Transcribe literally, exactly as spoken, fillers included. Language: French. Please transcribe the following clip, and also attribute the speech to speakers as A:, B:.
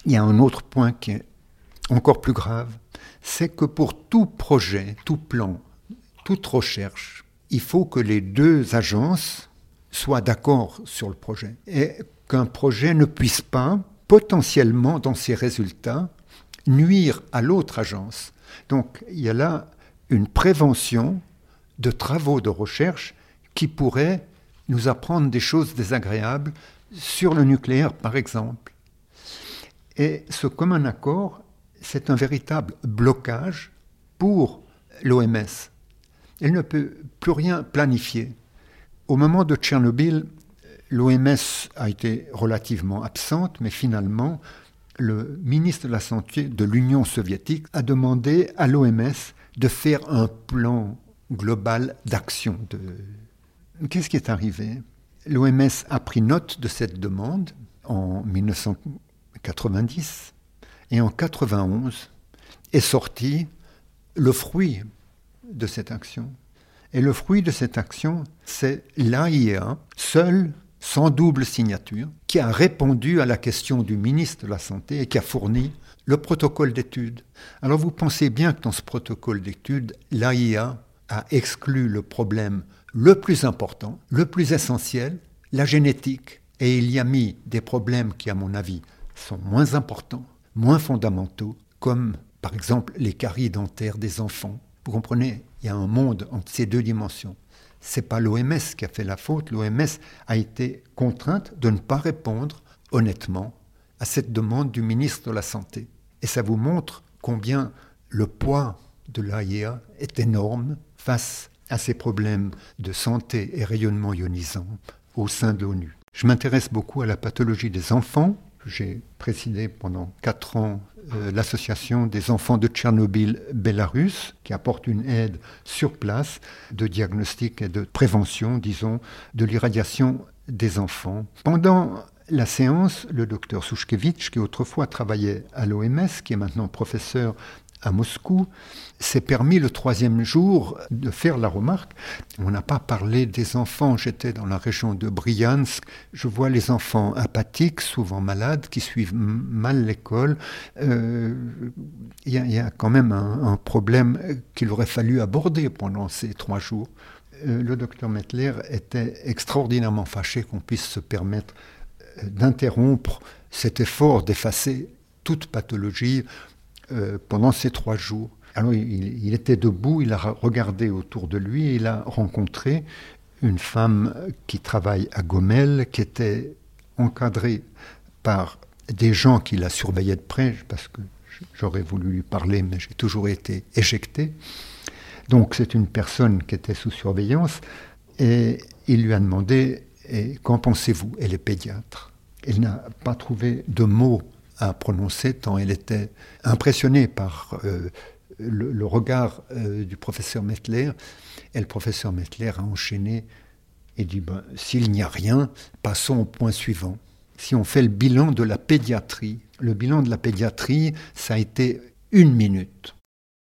A: il y a un autre point qui est encore plus grave, c'est que pour tout projet, tout plan, toute recherche, il faut que les deux agences soient d'accord sur le projet et qu'un projet ne puisse pas, potentiellement, dans ses résultats, nuire à l'autre agence. Donc, il y a là une prévention de travaux de recherche qui pourraient nous apprendre des choses désagréables sur le nucléaire, par exemple. Et ce commun accord, c'est un véritable blocage pour l'O M S. Elle ne peut plus rien planifier. Au moment de Tchernobyl, l'O M S a été relativement absente, mais finalement, le ministre de la Santé de l'Union soviétique a demandé à l'O M S de faire un plan global d'action. De... Qu'est-ce qui est arrivé ? L'O M S a pris note de cette demande en dix-neuf cent quatre-vingt-dix et en mille neuf cent quatre-vingt-onze est sorti le fruit de cette action. Et le fruit de cette action, c'est l'A I A, seul, sans double signature, qui a répondu à la question du ministre de la Santé et qui a fourni le protocole d'étude. Alors vous pensez bien que dans ce protocole d'étude, l'A I A a exclu le problème le plus important, le plus essentiel, la génétique. Et il y a mis des problèmes qui, à mon avis, sont moins importants, moins fondamentaux, comme par exemple les caries dentaires des enfants. Vous comprenez, il y a un monde entre ces deux dimensions. Ce n'est pas l'O M S qui a fait la faute. L'O M S a été contrainte de ne pas répondre honnêtement à cette demande du ministre de la Santé. Et ça vous montre combien le poids de l'A I A est énorme face à ces problèmes de santé et rayonnement ionisant au sein de l'ONU. Je m'intéresse beaucoup à la pathologie des enfants. J'ai présidé pendant quatre ans euh, l'association des enfants de Tchernobyl Bélarus, qui apporte une aide sur place de diagnostic et de prévention, disons, de l'irradiation des enfants. Pendant la séance, le docteur Souchkevitch, qui autrefois travaillait à l'O M S, qui est maintenant professeur à Moscou, s'est permis le troisième jour de faire la remarque. On n'a pas parlé des enfants. J'étais dans la région de Bryansk. Je vois les enfants apathiques, souvent malades, qui suivent mal l'école. Euh, il y, y a quand même un, un problème qu'il aurait fallu aborder pendant ces trois jours. Euh, le docteur Mettler était extraordinairement fâché qu'on puisse se permettre d'interrompre cet effort d'effacer toute pathologie euh, pendant ces trois jours. Alors il, il était debout, il a regardé autour de lui et il a rencontré une femme qui travaille à Gomel, qui était encadrée par des gens qui la surveillaient de près, parce que j'aurais voulu lui parler, mais j'ai toujours été éjecté. Donc c'est une personne qui était sous surveillance et il lui a demandé et « Qu'en pensez-vous » Elle est pédiatre. Elle n'a pas trouvé de mots à prononcer tant elle était impressionnée par euh, le, le regard euh, du professeur Mettler. Et le professeur Mettler a enchaîné et dit ben, « S'il n'y a rien, passons au point suivant. » Si on fait le bilan de la pédiatrie, le bilan de la pédiatrie, ça a été une minute.